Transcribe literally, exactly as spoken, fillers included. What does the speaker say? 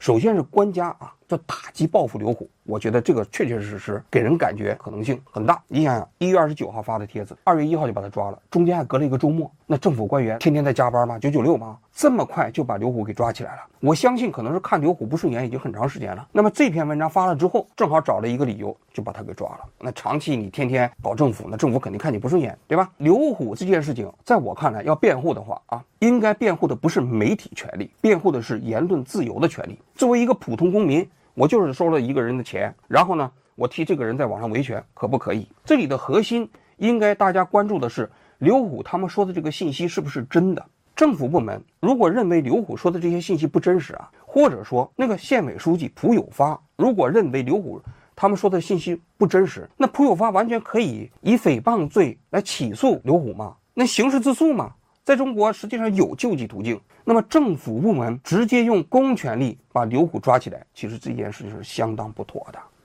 首先是官家啊，就打击报复刘虎，我觉得这个确确实实给人感觉可能性很大。你想想，一月二十九号发的帖子，二月一号就把他抓了，中间还隔了一个周末。那政府官员天天在加班吗？九九六吗？这么快就把刘虎给抓起来了？我相信可能是看刘虎不顺眼已经很长时间了。那么这篇文章发了之后，正好找了一个理由就把他给抓了。那长期你天天搞政府，那政府肯定看你不顺眼，对吧？刘虎这件事情，在我看来要辩护的话啊，应该辩护的不是媒体权利，辩护的是言论自由的权利。作为一个普通公民，我就是收了一个人的钱，然后呢，我替这个人在网上维权，可不可以？这里的核心应该大家关注的是刘虎他们说的这个信息是不是真的。政府部门如果认为刘虎说的这些信息不真实啊，或者说那个县委书记蒲友发如果认为刘虎他们说的信息不真实，那蒲友发完全可以以诽谤罪来起诉刘虎嘛，那刑事自诉嘛，在中国实际上有救济途径。那么政府部门直接用公权力把刘虎抓起来，其实这件事情是相当不妥的。